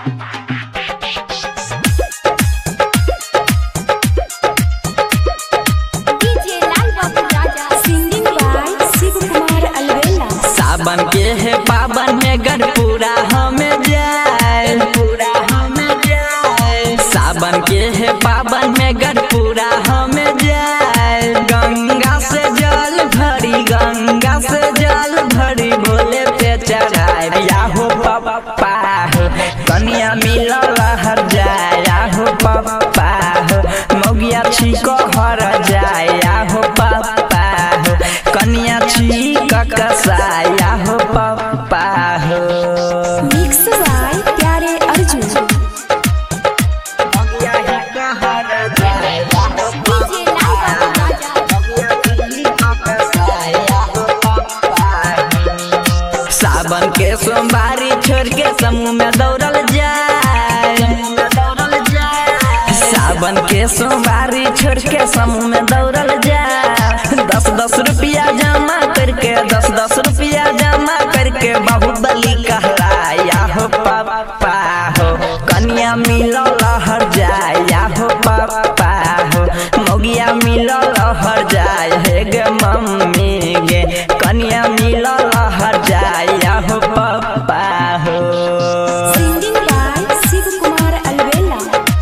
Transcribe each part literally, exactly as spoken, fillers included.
सावन के है पावन में गढ़पुरा हमें जाए, पूरा हमें जाए। सावन के है पावन में गढ़पुरा हमें जाए। गंगा से जल भरी, गंगा से जल भरी भोले पे चढ़ाए। या हो पप्पा हो कन्या मिलल हर जाए। या हो पप्पा हो मौगिया छिको हर जाए। या हो पप्पा हो कन्या छिक कसाया हो पप्पा हो। मिक्स बाय प्यारे अर्जुन। सावन के सोमवारी छोड़ के समूह में दौड़ल जाए। सावन के सोमवारी छोड़ के समूह में दौड़ल जाए। दस दस रुपया जमा करके, दस दस रुपया जमा करके बाहुबली कहलाया हो पप्पा हो कन्या मिलल हर जाए। या हो पप्पा हो मौगिया मिलल हर जाए। हे गे मम्मी गे कन्या मिलल हर जाए। या हो पप्पा हो। सिंगिंग बाय शिव कुमार अलवेला।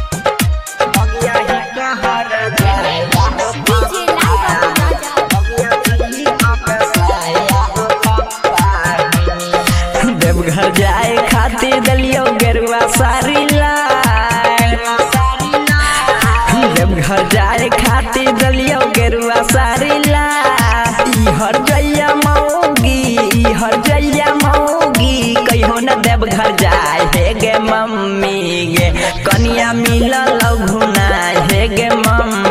देवघर जाए खातिर दलियो गेरुआ सारी लाए। देवघर जाए खातिर दलियो गेरुआ सारी लाए। ई हर जइया मौगी, ई हर जइया मौगी कहियो न देवघर जाए। हे गे मम्मी गे कन्या मिलल घुनाए। हे गे मम्मी